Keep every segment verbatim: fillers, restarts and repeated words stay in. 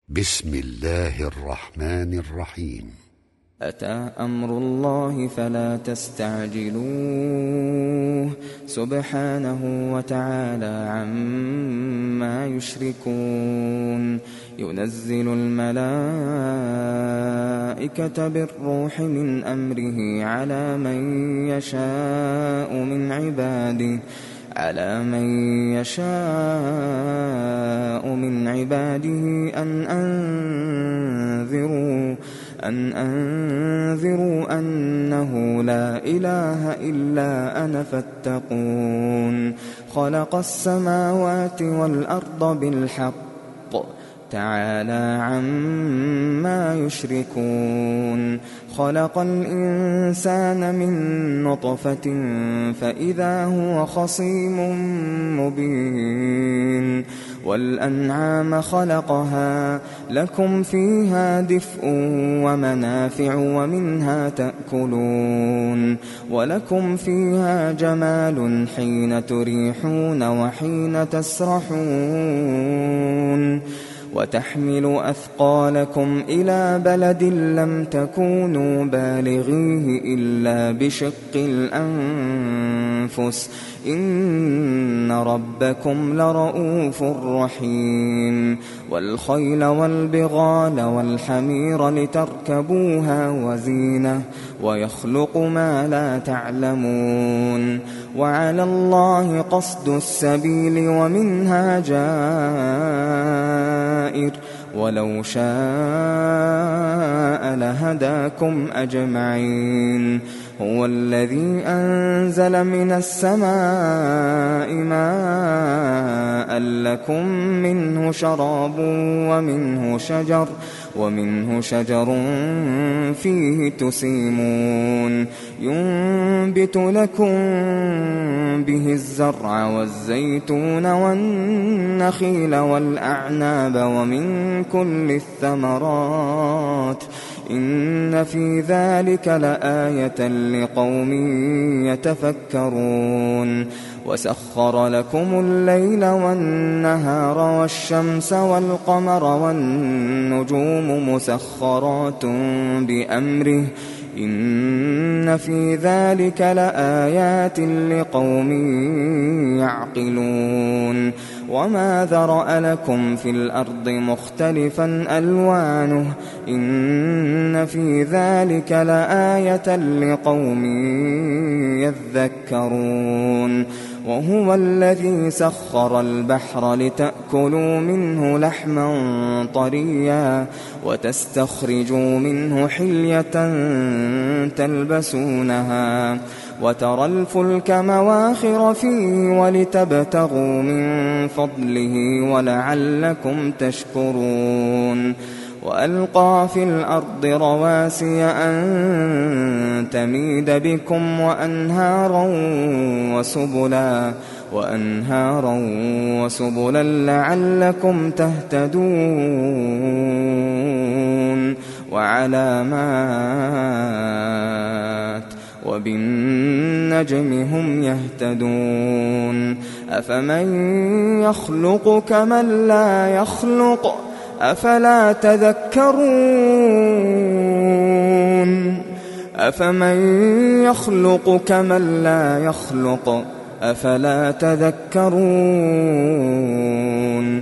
بسم الله الرحمن الرحيم. أتى أمر الله فلا تستعجلوه سبحانه وتعالى عما يشركون. ينزل الملائكة بالروح من أمره على من يشاء من عباده على من يشاء من عباده أن أنذروا أن أنذروا أنه لا إله إلا أنا فاتقون. خلق السماوات والأرض بالحق تعالى عما يشركون. خلق الإنسان من نطفة فإذا هو خصيم مبين. والأنعام خلقها لكم فيها دفء ومنافع ومنها تأكلون. ولكم فيها جمال حين تريحون وحين تسرحون. وتحمل أثقالكم إلى بلد لم تكونوا بالغيه إلا بشق الأنفس إن ربكم لرؤوف رحيم. والخيل والبغال والحمير لتركبوها وزينة ويخلق ما لا تعلمون. وعلى الله قصد السبيل ومنها جائر ولو شاء لهداكم أجمعين. هو الذي أنزل من السماء ماء لكم منه شراب ومنه شجر ومنه شجر فيه تسيمون. ينبت لكم به الزرع والزيتون والنخيل والأعناب ومن كل الثمرات إن في ذلك لآية لقوم يتفكرون. وسخر لكم الليل والنهار والشمس والقمر والنجوم مسخرات بأمره إن في ذلك لآيات لقوم يعقلون. وما ذرأ لكم في الأرض مختلفا ألوانه إن في ذلك لآية لقوم يذكرون. وهو الذي سخر البحر لتأكلوا منه لحما طريا وتستخرجوا منه حلية تلبسونها وترى الفلك مواخر فيه ولتبتغوا من فضله ولعلكم تشكرون. وألقى في الأرض رواسي أن تميد بكم وأنهارا وسبلا وأنهارا وسبلا لعلكم تهتدون. وعلامات وبالنجم هم يهتدون. أفمن يخلق كمن لا يخلق أفلا تذكرون. أفمن يخلق كمن لا يخلق أفلا تذكرون.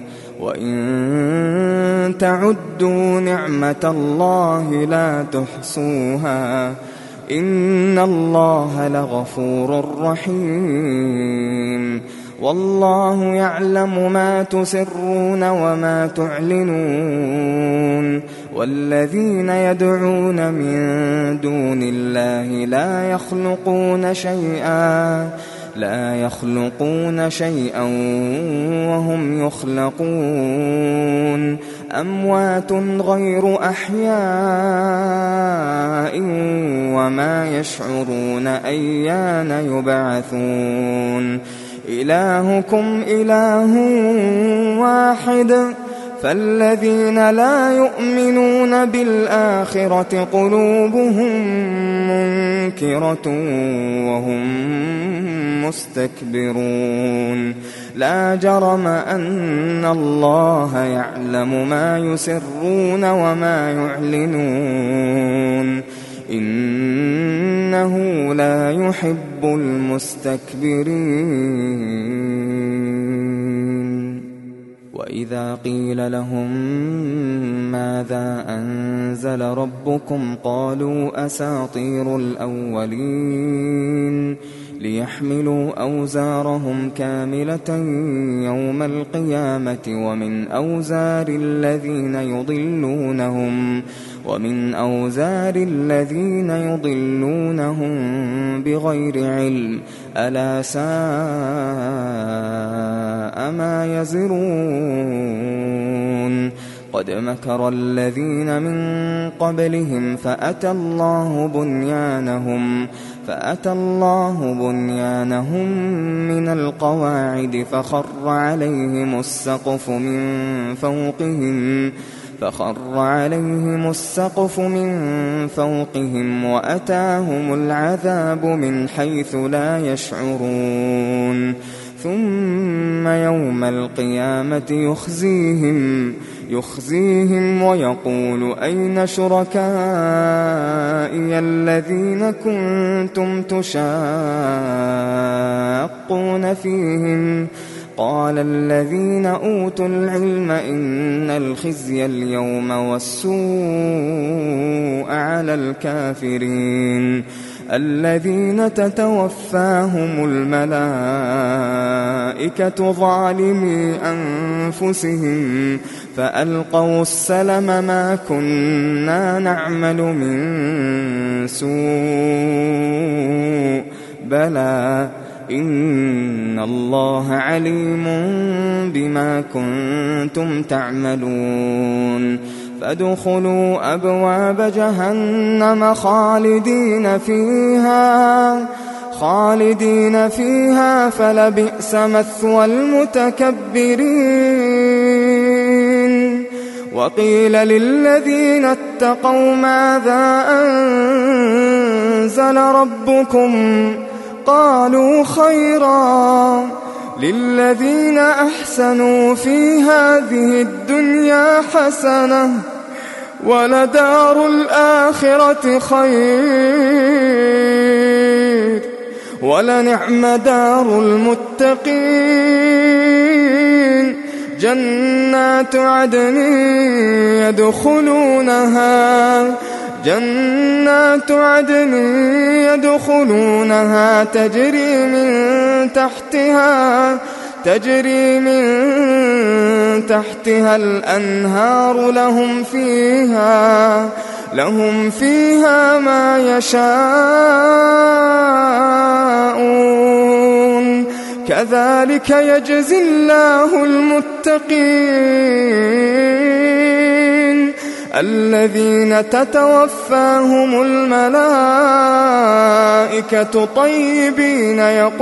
وإن تعدوا نعمة الله لا تحصوها إن الله لغفور رحيم. والله يعلم ما تسرون وما تعلنون. والذين يدعون من دون الله لا يخلقون شيئا لا يخلقون شيئا وهم يخلقون. أموات غير أحياء وما يشعرون أيان يبعثون. إلهكم إله واحد فالذين لا يؤمنون بالآخرة قلوبهم منكرة وهم مستكبرون لا جرم أن الله يعلم ما يسرون وما يعلنون إنه لا يحب المستكبرين. وإذا قيل لهم ماذا أنزل ربكم قالوا أساطير الأولين ليحملوا أوزارهم كاملة يوم القيامة ومن أوزار الذين يضلونهم ومن أوزار الذين يضلونهم بغير علم ألا ساء ما يزرون قد مكر الذين من قبلهم فأتى الله بنيانهم فأتى الله بنيانهم من القواعد فخر عليهم السقف من فوقهم فخر عليهم السقف من فوقهم وأتاهم العذاب من حيث لا يشعرون ثم يوم القيامة يخزيهم يخزيهم ويقول أين شركائي الذين كنتم تشاقون فيهم قال الذين أوتوا العلم إن الخزي اليوم والسوء على الكافرين الذين تتوفاهم الملائكة ظالمي أنفسهم فألقوا السلم ما كنا نعمل من سوء بلى إن الله عليم بما كنتم تعملون فادخلوا أبواب جهنم خالدين فيها خالدين فيها فلبئس مثوى المتكبرين. وقيل للذين اتقوا ماذا أنزل ربكم قالوا خيرا للذين أحسنوا في هذه الدنيا حسنة ولدار الآخرة خير ولنعم دار المتقين جنات عدن يدخلونها جنات عدن يدخلونها تجري من تحتها تجري من تحتها الأنهار لهم فيها لهم فيها ما يشاءون كذلك يجزي الله المتقين الذين تتوفاهم الملائكة طيبين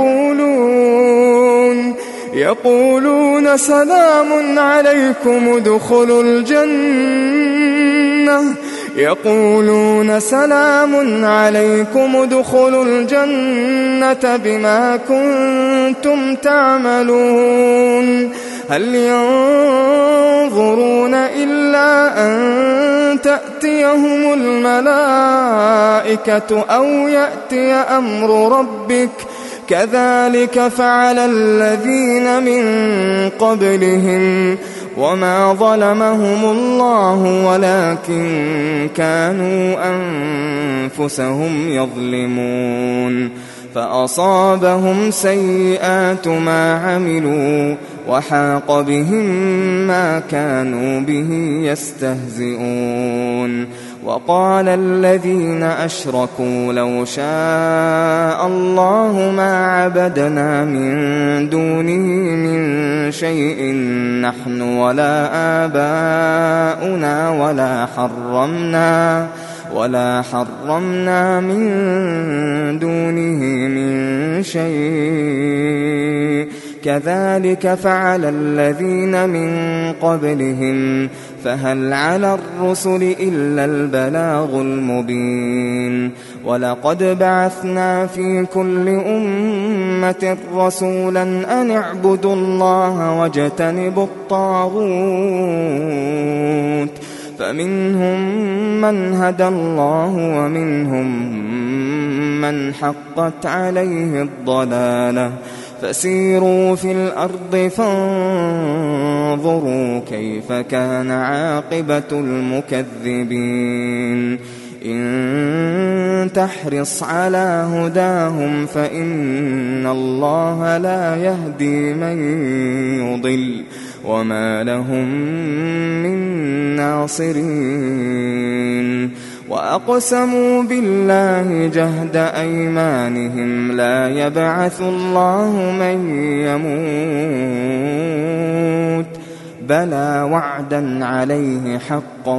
يقولون يقولون سلام عليكم ادخلوا الجنة يقولون سلام عليكم ادخلوا الجنة بما كنتم تعملون هل ينظرون إلا أن تأتيهم الملائكة أو يأتي أمر ربك كذلك فعل الذين من قبلهم وما ظلمهم الله ولكن كانوا أنفسهم يظلمون فأصابهم سيئات ما عملوا وحاق بهم ما كانوا به يستهزئون وقال الذين أشركوا لو شاء الله ما عبدنا من دونه من شيء نحن ولا آباؤنا ولا حرمنا ولا حرمنا من دونه من شيء كذلك فعل الذين من قبلهم فهل على الرسل إلا البلاغ المبين ولقد بعثنا في كل أمة رسولا أن اعبدوا الله واجتنبوا الطاغوت فمنهم من هدى الله ومنهم من حقت عليه الضلالة فسيروا في الأرض فانظروا كيف كان عاقبة المكذبين إن تحرص على هداهم فإن الله لا يهدي من يضل وما لهم من ناصرين وأقسموا بالله جهد أيمانهم لا يبعث الله من يموت بلى وعدا عليه حقا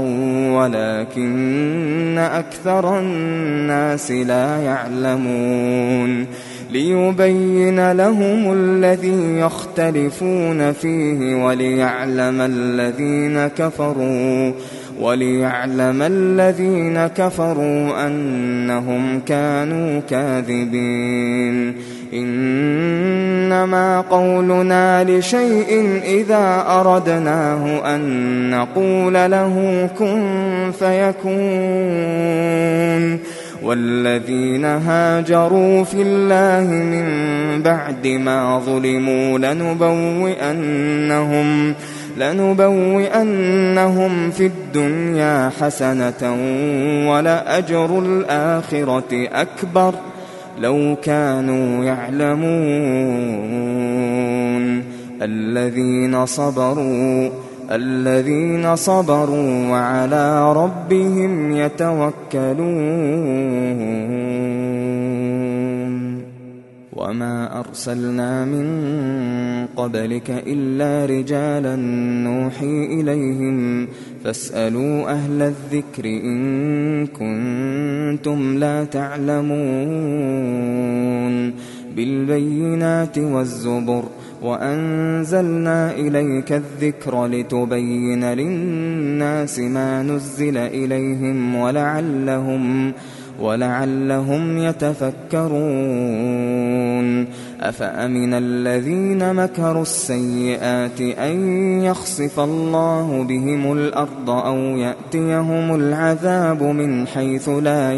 ولكن أكثر الناس لا يعلمون ليبين لهم الذي يختلفون فيه وليعلم الذين كفروا وليعلم الذين كفروا أنهم كانوا كاذبين إنما قولنا لشيء إذا أردناه أن نقول له كن فيكون والذين هاجروا في الله من بعد ما ظلموا لنبوئنهم لنبوئنهم في الدنيا حسنة ولأجر الآخرة أكبر لو كانوا يعلمون الذين صبروا الذين صبروا وعلى ربهم يتوكلون وما أرسلنا من قبلك إلا رجالا نوحي إليهم فاسألوا أهل الذكر إن كنتم لا تعلمون بالبينات والزبر وأنزلنا إليك الذكر لتبين للناس ما نزل إليهم ولعلهم ولعلهم يتفكرون أفأمن الذين مكروا السيئات أن يخسف الله بهم الأرض أو يأتيهم العذاب من حيث لا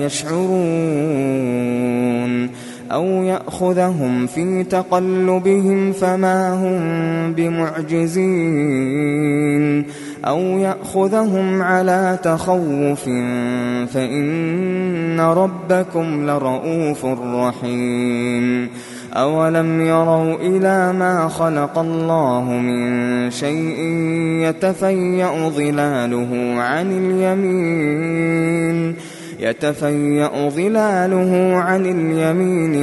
يشعرون أو يأخذهم في تقلبهم فما هم بمعجزين أو يأخذهم على تخوف فإن ربكم لرؤوف رحيم أولم يروا إلى ما خلق الله من شيء يتفيأ ظلاله عن اليمين يتفيأ ظلاله عن اليمين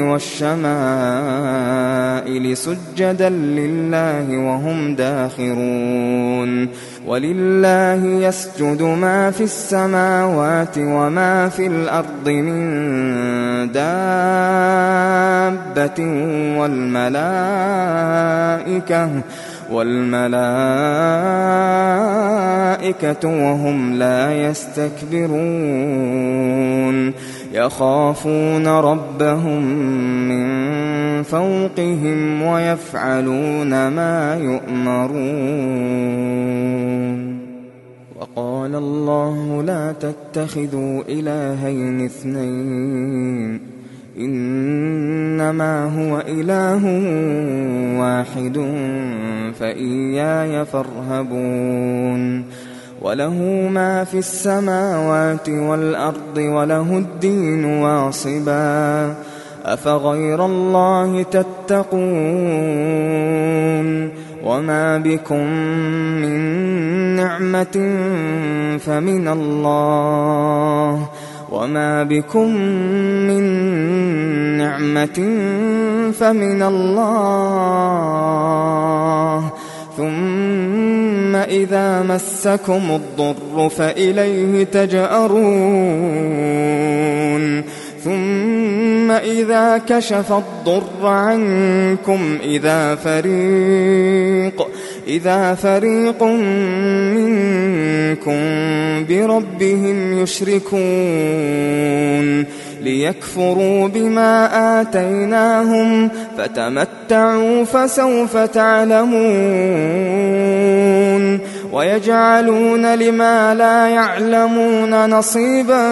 والشمائل سجدا لله وهم داخرون ولله يسجد ما في السماوات وما في الأرض من دابة والملائكة والملائكة وهم لا يستكبرون يخافون ربهم من فوقهم ويفعلون ما يؤمرون وقال الله لا تتخذوا إلهين اثنين إنما هو إله واحد فإياي فارهبون وله ما في السماوات والأرض وله الدين واصبا أفغير الله تتقون وما بكم من نعمة فمن الله وما بكم من نعمة فمن الله ثم إذا مسكم الضر فإليه تجأرون ثم ثم إذا كشف الضر عنكم إذا فريق إذا فريق منكم بربهم يشركون ليكفروا بما آتيناهم فتمتعوا فسوف تعلمون ويجعلون لما لا يعلمون نصيبا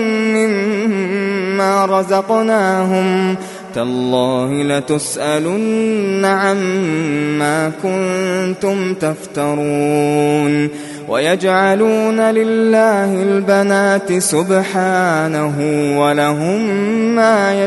مما رزقناهم تالله لتسألن عما كنتم تفترون ويجعلون لله البنات سبحانه ولهم ما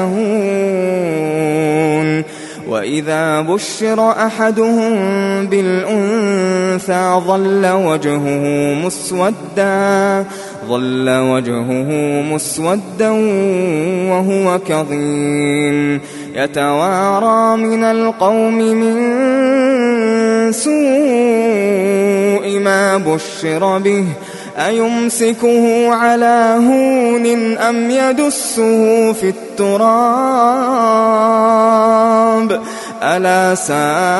يشتهون وإذا بشر أحدهم بالأنثى ظل وجهه مسودا ظل وجهه مسودا وهو كظيم يتوارى من القوم من سوء ما بشر به أيمسكه على هون أم يدسه في التراب ألا ساء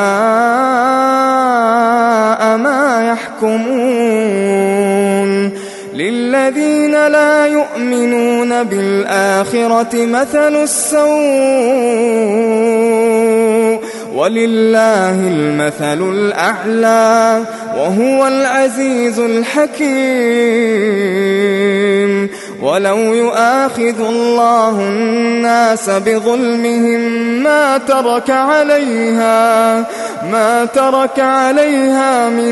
ما يحكمون للذين لا يؤمنون بالآخرة مثل السوء ولله المثل الأعلى وهو العزيز الحكيم ولو يؤاخذ الله الناس بظلمهم ما ترك عليها ما ترك عليها من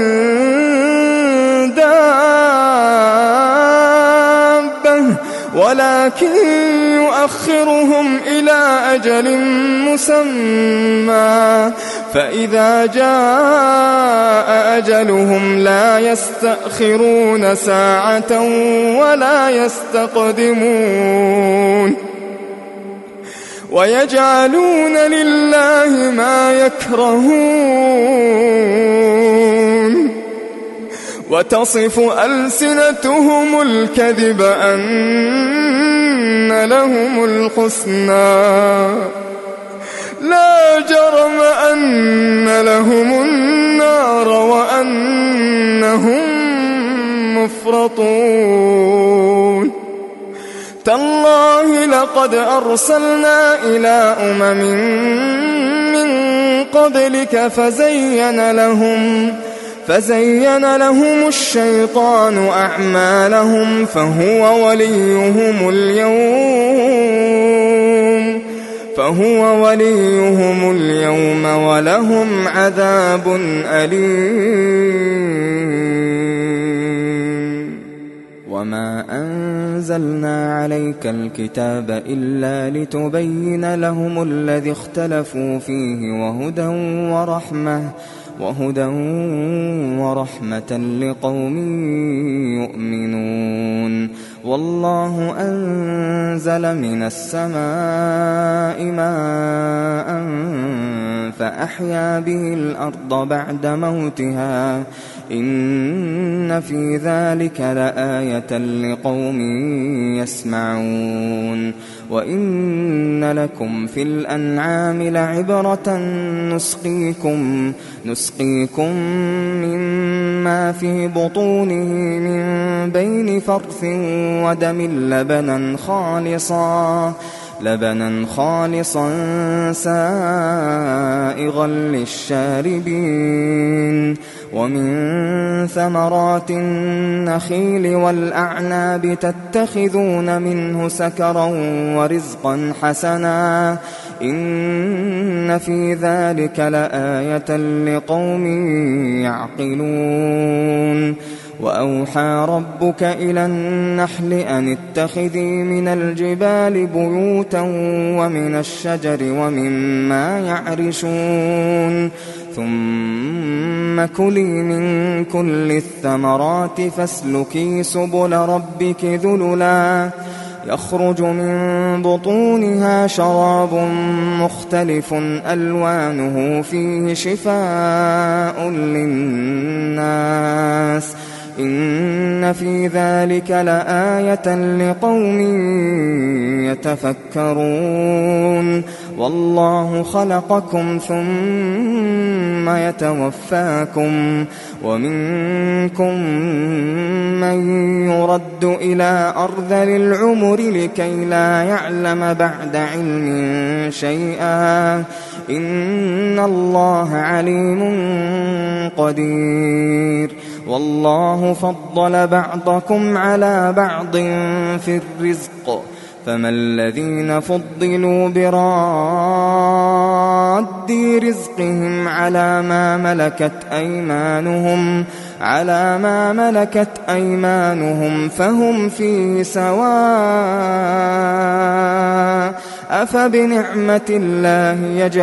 دابة ولكن يؤخرهم إلى أجل مسمى فإذا جاء أجلهم لا يستأخرون ساعة ولا يستقدمون ويجعلون لله ما يكرهون وتصف ألسنتهم الكذب أن لهم الحسنى لا جرم أن لهم النار وأنهم مفرطون تالله لقد أرسلنا إلى أمم من قبلك فزين لهم فزين لهم الشيطان أعمالهم فهو وليهم اليوم فهو وليهم اليوم ولهم عذاب أليم وما أنزلنا عليك الكتاب إلا لتبين لهم الذي اختلفوا فيه وهدى ورحمة وهدى ورحمة لقوم يؤمنون والله أنزل من السماء ماء فأحيا به الأرض بعد موتها إن في ذلك لآية لقوم يسمعون وإن لكم في الأنعام لعبرة نسقيكم نسقيكم مما في بطونه من بين فرث ودم لبنا خالصا لبنا خالصا سائغا للشاربين ومن ثمرات النخيل والأعناب تتخذون منه سكرا ورزقا حسنا إن في ذلك لآية لقوم يعقلون وأوحى ربك إلى النحل أن اتخذي من الجبال بيوتا ومن الشجر ومما يعرشون ثم كلي من كل الثمرات فاسلكي سبل ربك ذللا يخرج من بطونها شراب مختلف ألوانه فيه شفاء للناس إن في ذلك لآية لقوم يتفكرون والله خلقكم ثم يتوفاكم ومنكم من يرد إلى أرذل العمر لكي لا يعلم بعد علم شيئا إن الله عليم قدير والله فضل بعضكم على بعض في الرزق فما الذين فضلوا براد رزقهم على ما ملكت أيمانهم على ما ملكت أيمانهم فهم فيه سواء أفبنعمة الله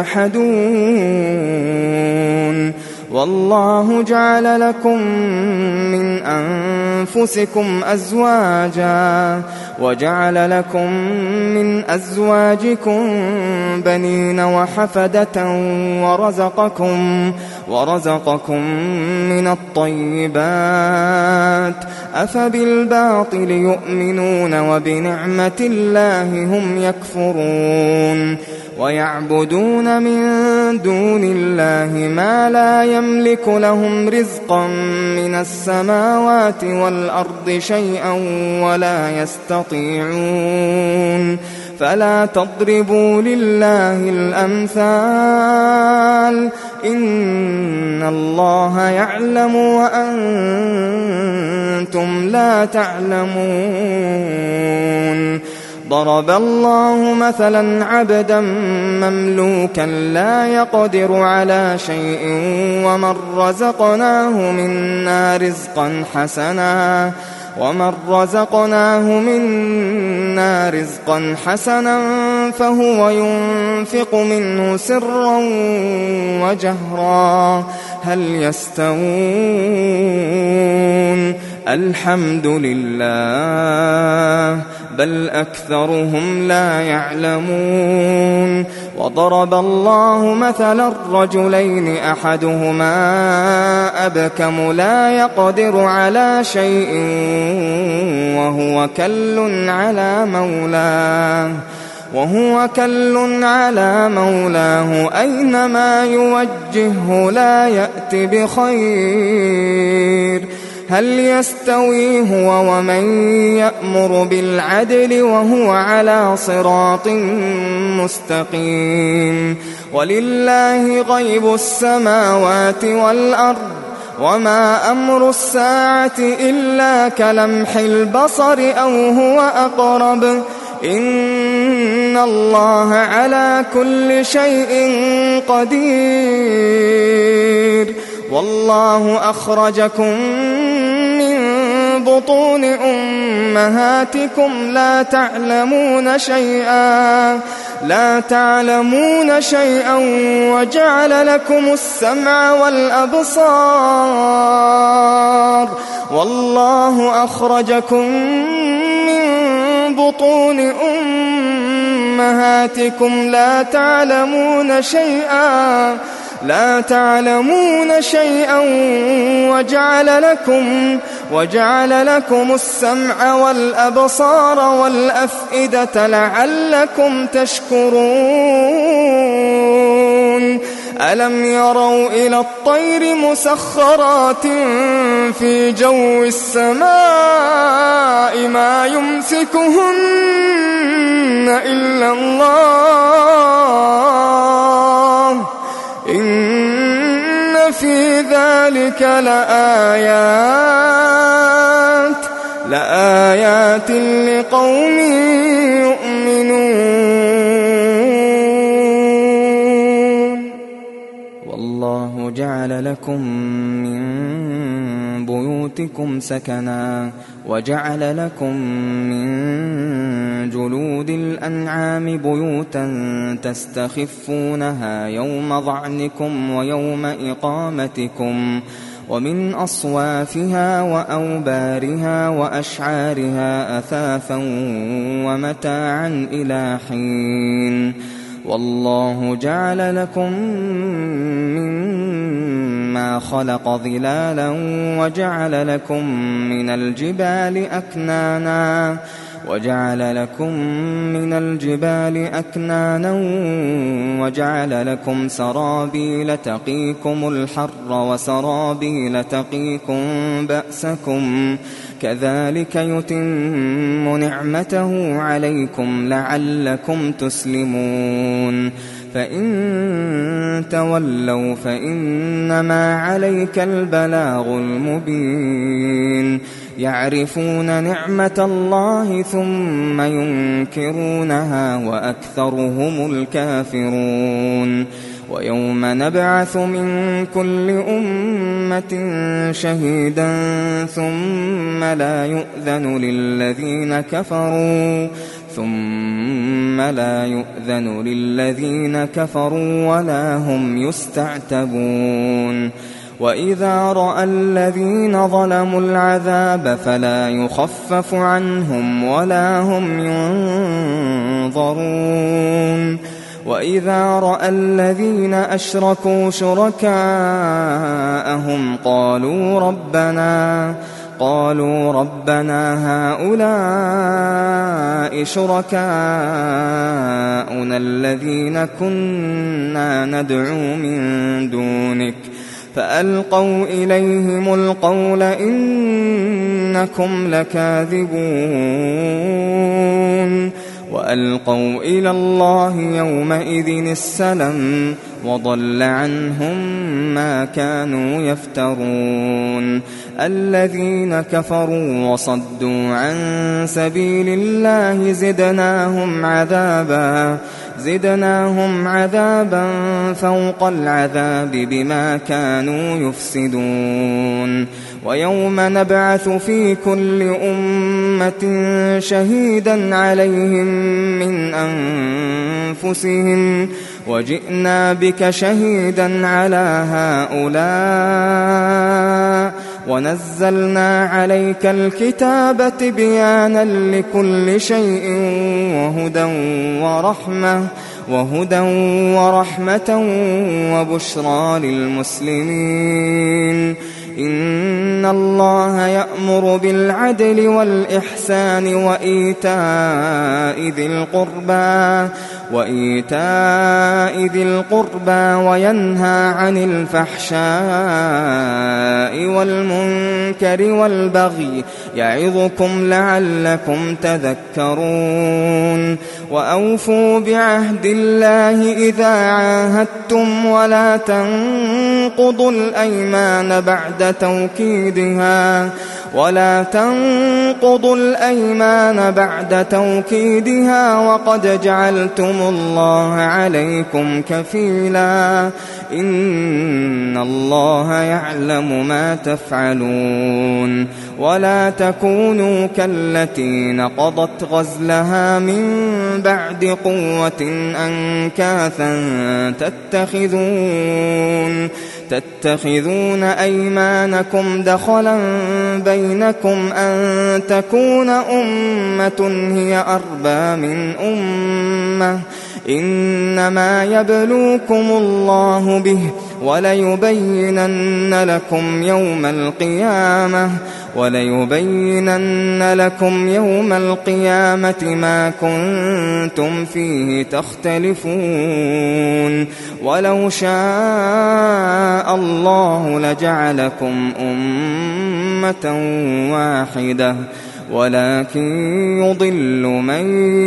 يجحدون والله جعل لكم من أنفسكم أزواجا وجعل لكم من أزواجكم بنين وحفدة ورزقكم ورزقكم من الطيبات أفبالباطل يؤمنون وبنعمة الله هم يكفرون ويعبدون من دون الله ما لا يملك لهم رزقا من السماوات والأرض شيئا ولا يستطيعون فلا تضربوا لله الأمثال إن الله يعلم وأنتم لا تعلمون ضرب الله مثلا عبدا مملوكا لا يقدر على شيء ومن رزقناه منا رزقا حسنا ومن رزقناه منا رزقا حسنا فهو ينفق منه سرا وجهرا هل يستوون الحمد لله بل أكثرهم لا يعلمون وضرب الله مثلا الرجلين أحدهما أبكم لا يقدر على شيء وهو كل على مولاه وهو كل على مولاه أينما يوجهه لا يأت بخير هل يستوي هو ومن يأمر بالعدل وهو على صراط مستقيم ولله غيب السماوات والأرض وما أمر الساعة إلا كلمح البصر أو هو أقرب إن الله على كل شيء قدير والله أخرجكم من بطون أمهاتكم لا تعلمون شيئا لا تعلمون شيئا وجعل لكم السمع والأبصار والله أخرجكم من بطون أمهاتكم لا تعلمون شيئا لا تعلمون شيئا وجعل لكم وجعل لكم السمع والأبصار والأفئدة لعلكم تشكرون ألم يروا إلى الطير مسخرات في جو السماء ما يمسكهن إلا الله إن في ذلك لآيات لآيات لقوم يؤمنون والله جعل لكم من بيوتكم سكنا وجعل لكم من جلود الأنعام بيوتا تستخفونها يوم ظعنكم ويوم إقامتكم ومن أصوافها وأوبارها وأشعارها أثاثا ومتاعا إلى حين والله جعل لكم مما خلق ظلالا وجعل لكم من الجبال أكنانا وجعل لكم من الجبال أكنانا وجعل لكم سرابيل تقيكم الحر وسرابيل تقيكم بأسكم كذلك يتم نعمته عليكم لعلكم تسلمون فإن تولوا فإنما عليك البلاغ المبين يعرفون نعمة الله ثم ينكرونها وأكثرهم الكافرون ويوم نبعث من كل أمة شهيدا ثم لا يؤذن للذين كفروا ثم لا يؤذن للذين كفروا ولا هم يستعتبون وإذا رأى الذين ظلموا العذاب فلا يخفف عنهم ولا هم ينظرون وإذا رأى الذين أشركوا شركاءهم قالوا ربنا قالوا ربنا هؤلاء شركاؤنا الذين كنا ندعو من دونك فألقوا إليهم القول إنكم لكاذبون وألقوا إلى الله يومئذ السلم وضل عنهم ما كانوا يفترون الذين كفروا وصدوا عن سبيل الله زدناهم عذابا زدناهم عذابا فوق العذاب بما كانوا يفسدون ويوم نبعث في كل أمة شهيدا عليهم من أنفسهم وجئنا بك شهيدا على هؤلاء ونزلنا عليك الكتاب تبيانا لكل شيء وهدى ورحمة وهدى ورحمة وبشرى للمسلمين إن الله يأمر بالعدل والإحسان وإيتاء ذي القربى وإيتاء ذي القربى وينهى عن الفحشاء والمنكر والبغي يعظكم لعلكم تذكرون وأوفوا بعهد الله إذا عاهدتم ولا تنقضوا الأيمان بعد توكيدها ولا تنقضوا الأيمان بعد توكيدها وقد جعلتم الله عليكم كفيلا إن الله يعلم ما تفعلون ولا تكونوا كالتي نقضت غزلها من بعد قوة أنكاثا تتخذون تتخذون أيمانكم دخلا بينكم أن تكون أمة هي أربى من أمة إنما يبلوكم الله به وليبينن لكم يوم القيامة وليبينن لكم يوم القيامة ما كنتم فيه تختلفون ولو شاء الله لجعلكم أمة واحدة ولكن يضل من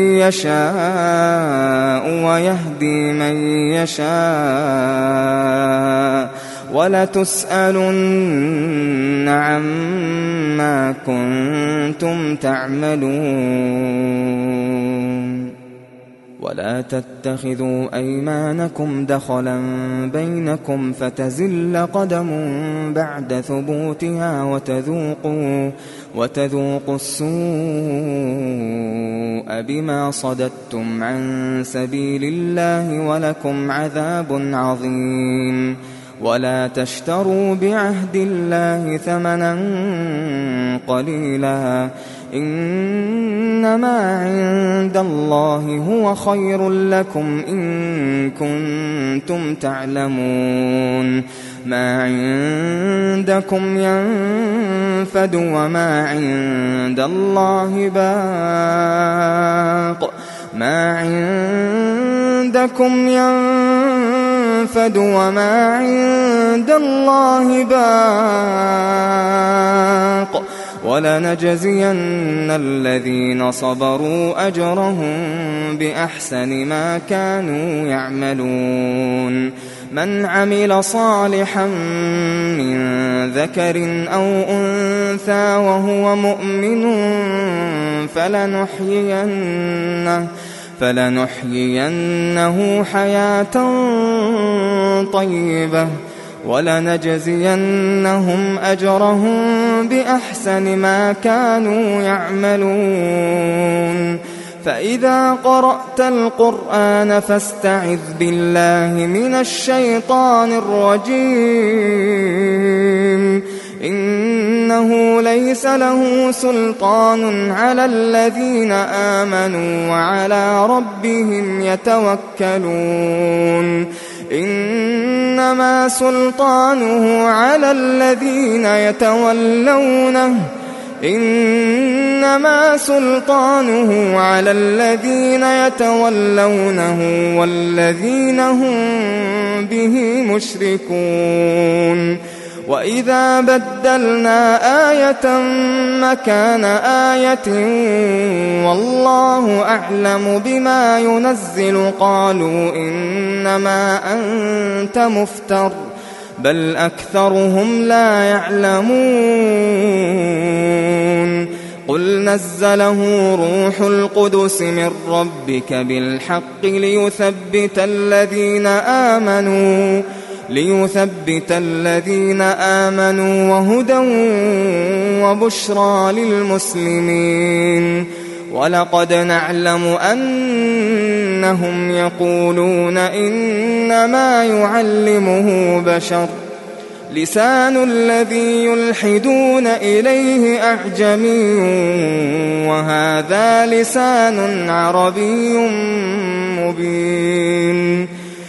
يشاء ويهدي من يشاء ولتسألن عما كنتم تعملون ولا تتخذوا أيمانكم دخلا بينكم فتزل قدم بعد ثبوتها وتذوقوا وتذوقوا السوء بما صددتم عن سبيل الله ولكم عذاب عظيم ولا تشتروا بعهد الله ثمنا قليلا إنما عند الله هو خير لكم إن كنتم تعلمون ما عندكم ينفد وما عند الله باق ما عندكم ينفد وما عند الله باق ولنجزين الذين صبروا أجرهم بأحسن ما كانوا يعملون من عمل صالحا من ذكر أو أنثى وهو مؤمن فلنحيينه فلنحيينه حياة طيبة ولنجزينهم أجرهم بأحسن ما كانوا يعملون فإذا قرأت القرآن فاستعذ بالله من الشيطان الرجيم إنه ليس له سلطان على الذين آمنوا وعلى ربهم يتوكلون إنما سلطانه على الذين يتولونه إنما سلطانه على الذين يتولونه والذين هم به مشركون وإذا بدلنا آية مكان آية والله أعلم بما ينزل قالوا إنما أنت مفتر بل أكثرهم لا يعلمون قل نزله روح القدس من ربك بالحق ليثبت الذين آمنوا ليثبت الذين آمنوا وهدى وبشرى للمسلمين ولقد نعلم أنهم يقولون إنما يعلمه بشر لسان الذي يلحدون إليه أعجمي وهذا لسان عربي مبين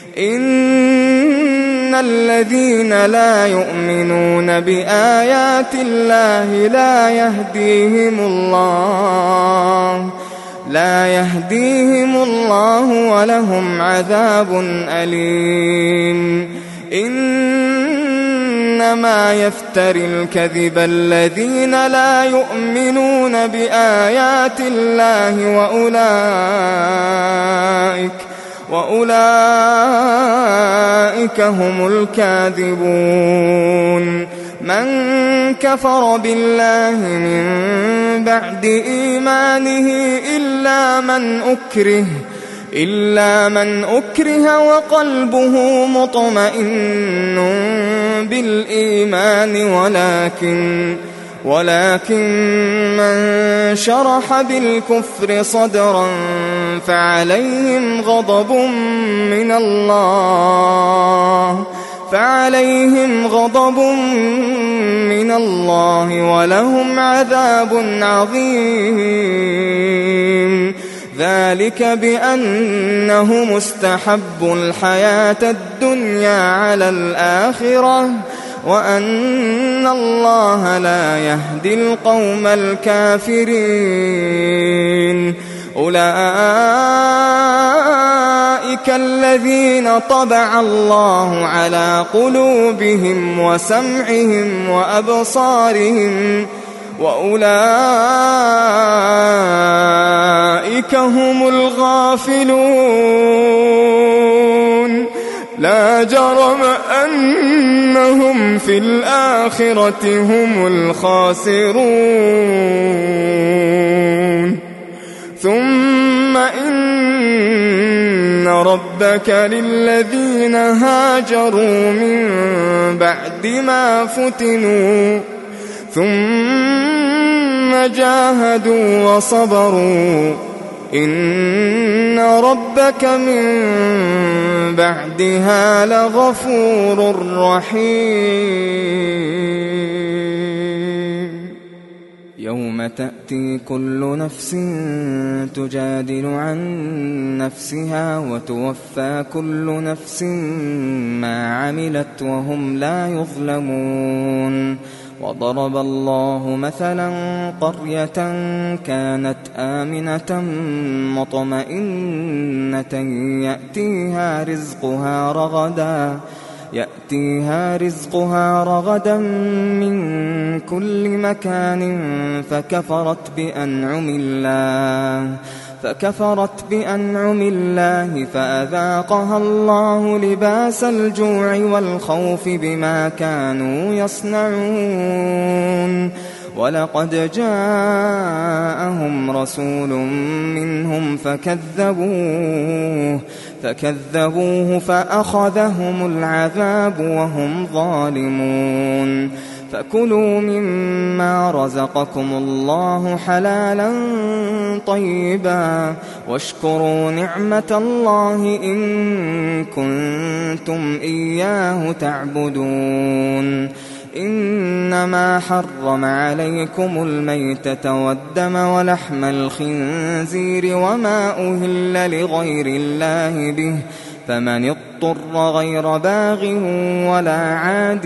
إن الذين لا يؤمنون بآيات الله لا يهديهم الله لا يهديهم الله ولهم عذاب أليم إنما يفتري الكذب الذين لا يؤمنون بآيات الله وأولئك وأولئك هم الكاذبون من كفر بالله من بعد إيمانه إلا من أكره إلا من أكره وقلبه مطمئن بالإيمان ولكن ولكن من شرح بالكفر صدرا فعليهم غضب من الله فعليهم غضب من الله ولهم عذاب عظيم ذلك بأنه مستحب الحياة الدنيا على الآخرة وأن الله لا يهدي القوم الكافرين أولئك الذين طبع الله على قلوبهم وسمعهم وأبصارهم وأولئك هم الغافلون لا جرم أنهم في الآخرة هم الخاسرون ثم إن ربك للذين هاجروا من بعد ما فتنوا ثم جاهدوا وصبروا إن ربك من بعدها لغفور رحيم يوم تأتي كل نفس تجادل عن نفسها وتوفى كل نفس ما عملت وهم لا يظلمون. وضرب الله مثلا قرية كانت آمنة مطمئنة يأتيها رزقها رغدا يأتيها رزقها رغدا من كل مكان فكفرت بأنعم الله فكفرت بأنعم الله فأذاقها الله لباس الجوع والخوف بما كانوا يصنعون. ولقد جاءهم رسول منهم فكذبوه فكذبوه فأخذهم العذاب وهم ظالمون. فكلوا مما رزقكم الله حلالا طيبا واشكروا نعمة الله إن كنتم إياه تعبدون. إنما حرم عليكم الميتة والدم ولحم الخنزير وما أهل لغير الله به فمن اضطر غير باغ ولا عاد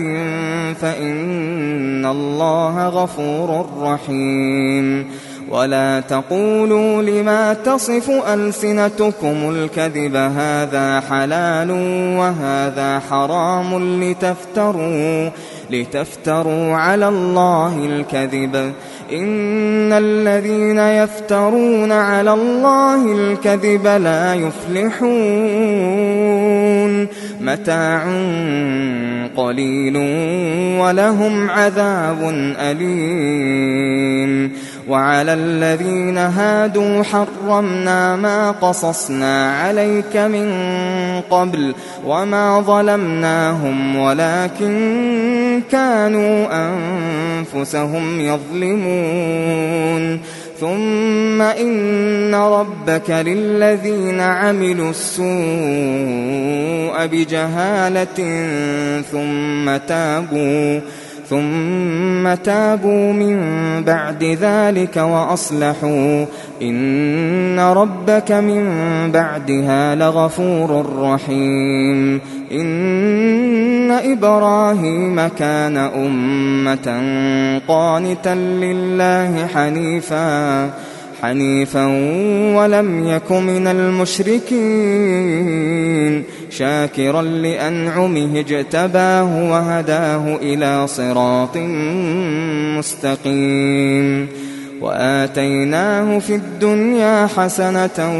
فإن الله غفور رحيم. ولا تقولوا لما تصف ألسنتكم الكذب هذا حلال وهذا حرام لتفتروا لتفتروا على الله الكذب إن الذين يفترون على الله الكذب لا يفلحون. متاع قليل ولهم عذاب أليم. وعلى الذين هادوا حرمنا ما قصصنا عليك من قبل وما ظلمناهم ولكن كانوا أنفسهم يظلمون. ثم إن ربك للذين عملوا السوء بجهالة ثم تابوا ثم تابوا من بعد ذلك وأصلحوا إن ربك من بعدها لغفور رحيم. إن إبراهيم كان أمة قانتا لله حنيفا حنيفا ولم يك من المشركين شاكرا لأنعمه اجتباه وهداه إلى صراط مستقيم. وآتيناه في الدنيا حسنة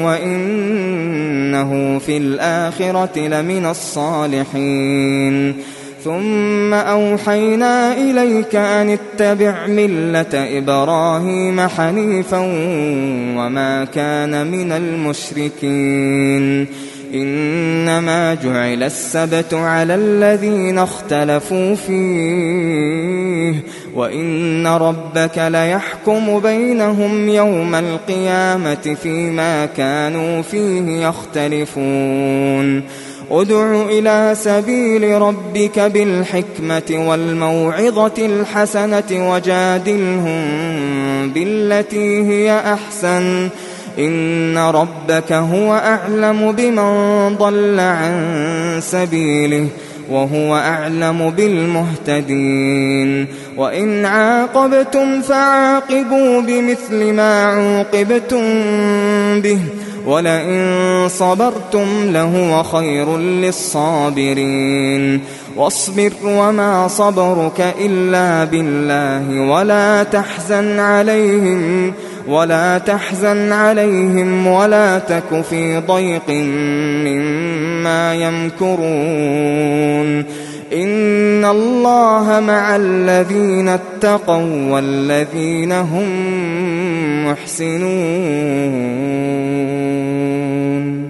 وإنه في الآخرة لمن الصالحين. ثم أوحينا إليك أن اتبع ملة إبراهيم حنيفا وما كان من المشركين. إنما جعل السبت على الذين اختلفوا فيه وإن ربك ليحكم بينهم يوم القيامة فيما كانوا فيه يختلفون. ادع إلى سبيل ربك بالحكمة والموعظة الحسنة وجادلهم بالتي هي أحسن إن ربك هو أعلم بمن ضل عن سبيله وهو أعلم بالمهتدين. وإن عاقبتم فعاقبوا بمثل ما عوقبتم به ولئن صبرتم لهو خير للصابرين. واصبر وما صبرك إلا بالله ولا تحزن عليهم ولا تحزن عليهم ولا تك في ضيق مما يمكرون. إن الله مع الذين اتقوا والذين هم محسنون.